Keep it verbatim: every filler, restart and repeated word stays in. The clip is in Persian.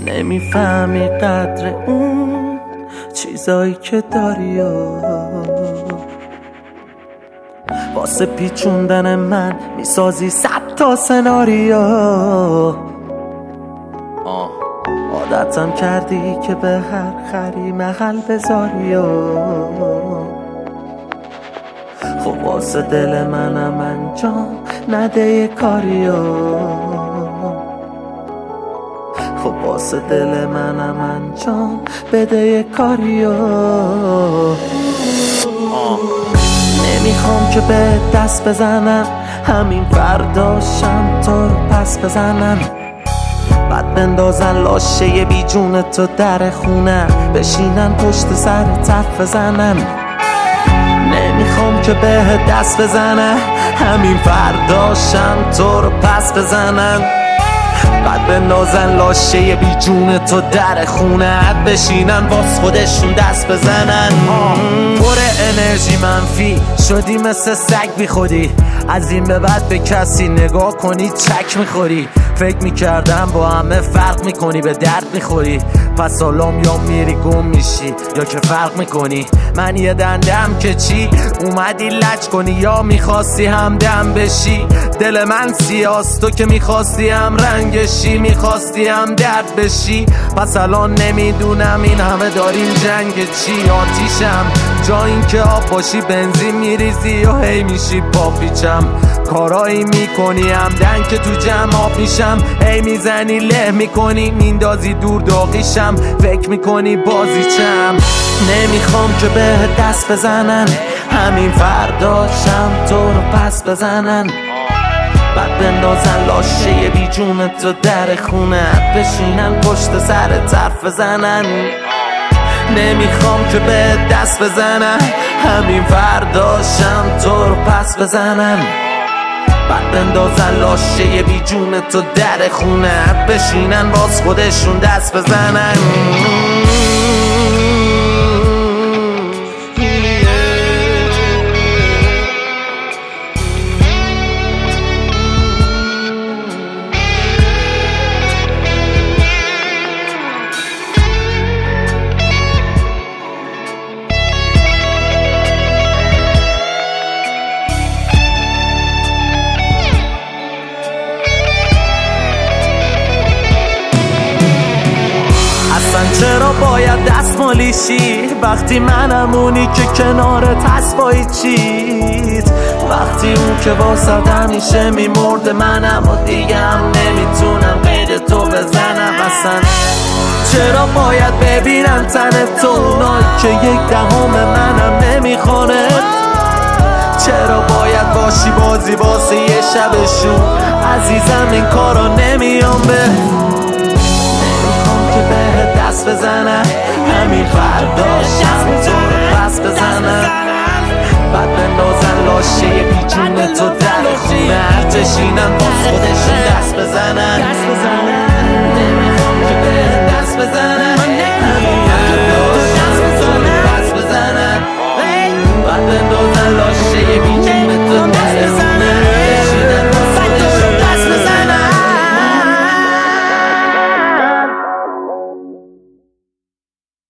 نمیفهمی قدر اون چیزایی که داری و واسه پیچوندن من میسازی صد تا سناریو. آه عادتم کردی که به هر خری محل بذاری و خب واسه دل منم انجام نده یه کاریو. خب واسه دل منم انجام بده یه کاریو. نمیخوام که به دست بزنم همین فرداشم تو رو پس بزنم، بعد بندازن لاشه بی جون تو در خونه بشینن پشت سر حرف بزنن. نمیخوام که به دست بزنم همین فرداشم تو رو پس بزنن، بعد بندازن لاشه بی جون تو در خونه بشینن واس خودشون دست بزنن. پر انرژی منفی شدی مثل سگ بی خودی، از این به بعد به کسی نگاه کنی چک میخوری. فکر میکردم با همه فرق میکنی به درد میخوری، پس حالام یا میری گم میشی یا که فرق میکنی. من یه دندم که چی اومدی لج کنی یا میخواستی همدم بشی. دل من سیاست تو که میخواستی هم رنگشی، میخواستی هم درد بشی. پس الان نمیدونم این همه داریم جنگ چی. آتیشم جا این که آب باشی بنزین میریزی یا هی میشی پاپیچم. کارایی میکنی همدن که تو جمع آب میشم، هی میزنی له میکنی میندازی دور داغیشم. فکر میکنی بازیچم. نمیخوام که به دست بزنن همین فرداشم تو رو پس بزنن، بعد بندازن لاشه بی جون تو در خونه بشینن پشت سر حرف بزنن. نمیخوام که به دست بزنن همین فرداشم تو رو پس بزنن، بعد بندازن لاشه بی جون تو در خونه بشینن باز خودشون دست بزنن. چرا باید دستمالیشی وقتی منم اونی که کنارت هست با هیچیت؟ وقتی اون که واسه همیشه میمرده منم و دیگه هم نمیتونم قید تو بزنم اصلا. چرا باید ببینم تن تو اونایی که یک دهم منم نمیخونه؟ چرا باید باشی بازی واسه یه شبشون؟ عزیزم این کارا نمیام به